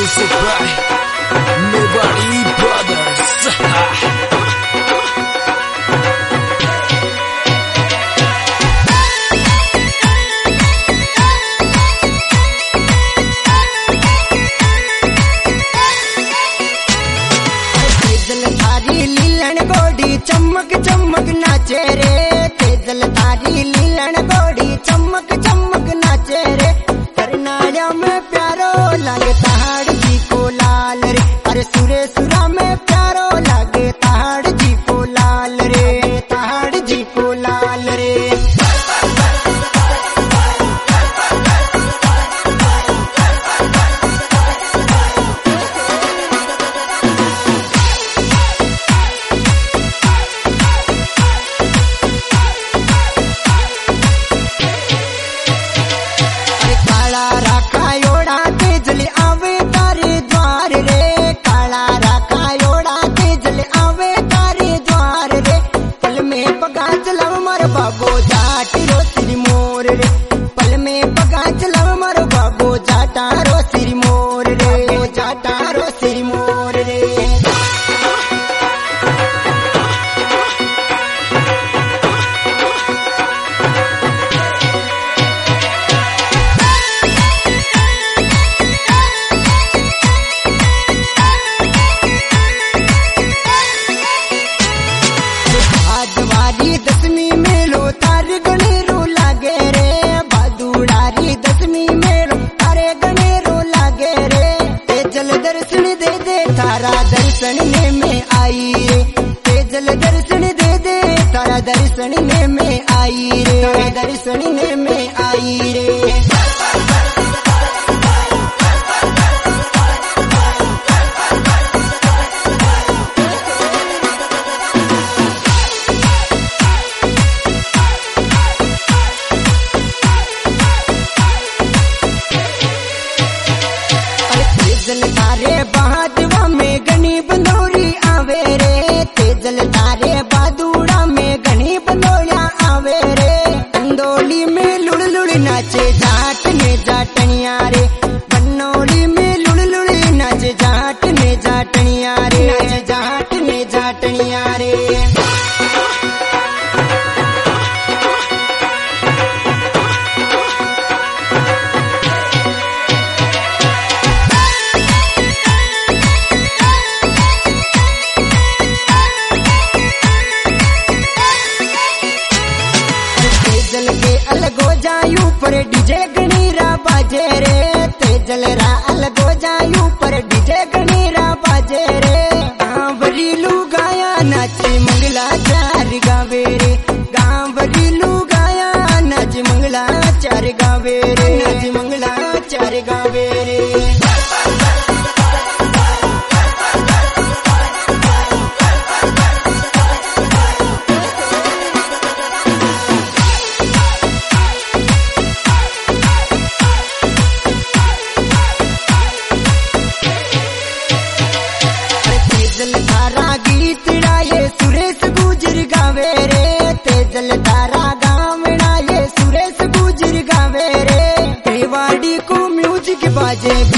Music by Nobody Brothers. चमक चमक नाचे रे तेजल तारी लीलन गोड़ी चमक चमक नाचे रे करनाया में प्यारो लगे ताड़ जी को लाल रे अरे सुरे सुरा में प्यारो लगे ताड़ जी को लाल रे ताड़ जी को लाल रे बाबो जाट रो सिरी मोर रे पल में पगा चलाव मारो बाबो जाटा रो सिरी मोर रे जाटा रो सिरी मोर रे आजवारी दसवीं में लो तार गणेरो लागे रे बादुड़ारी दसवीं में लो तारे गणेरो लागे रे तेजल दर्शन दे दे तारा दर्शन में आई रे तेजल दर्शन दे दे तारा दर्शन में आई रे तारा दर्शन में आई रे तेजल तारे बहादुआ में गणी बंदोरी आवे रे तेजल तारे बादुड़ा में गणी बंदोरिया आवे रे बंदोली में लुड़ लुड़ नाचे जाट ने जाटनिया रे बनौली में लुड़ लुड़ नाचे जाट ने जाटनिया रे नाचे जाट ने जाटनिया रे तेजल के अलगो जायू पर डीजे गणीरा बाजे रे तेजल रा अलगो जायू पर डीजे गणीरा बाजे रे गांवरी लू गाया नाचे मंगला चार गावे रे गांवरी लू गाया नाच मंगला चार गावे रे नाच मंगला चार गावे रे तेजल तारा गीत गाए सुरेश गुजर गावे रे तेजल तारा गावना ये सुरेश गुजर गावे रे रेवाड़ी को म्यूजिक बाजे